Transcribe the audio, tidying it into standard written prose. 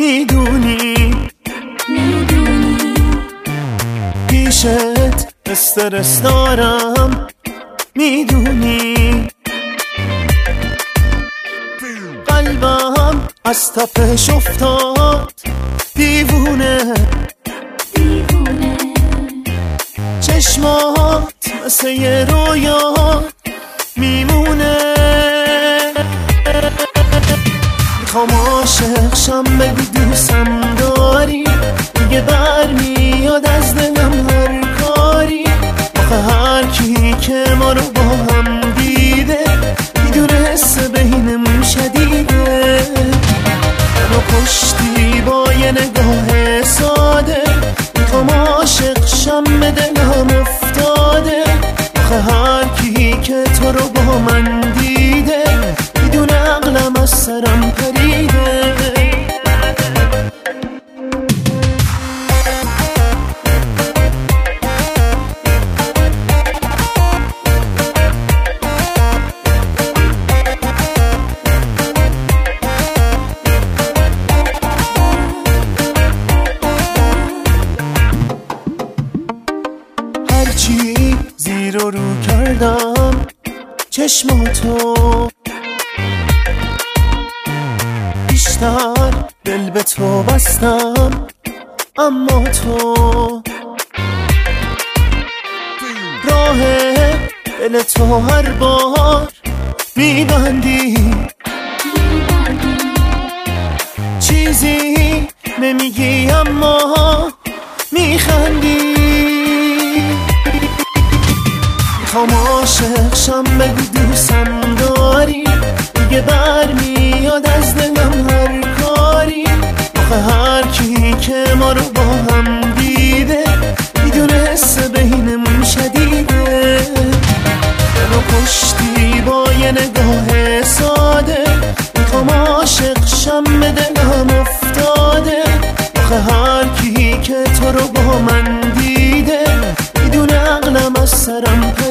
میدونی پیشت استرس دارم، میدونی قلبم از تپش افتاد دیوونه، چشمات مثل یه رویا میمونه. میخوام عاشق شم بگو دوستم داری، دیگه برمیاد از دلم هر کاری. آخه هر کی که ما رو با هم دیده میدونه حس بینمون شدیده. منو کشتی با یه نگاه ساده، میخوام عاشق شم به دلم افتاده. آخه هر کی که تو رو با من دیده میدونه عقلم از سرم پریده. هرچی زیر و رو کردم چشماتو، بیشتر دل به تو بستم، اما تو راه دل تو هر بار میبندی، چیزی نمیگی اما میخندی. میخوام عاشق شم بگو دوستم داری، دیگه برمیاد از دلم هر کاری. آخه هر کی که ما رو با هم دیده میدونه حس بینمون شدیده. منو کشتی با یه نگاه ساده، میخوام عاشق شم به دلم افتاده. آخه هر کی که تو رو با من دیده میدونه عقلم از سرم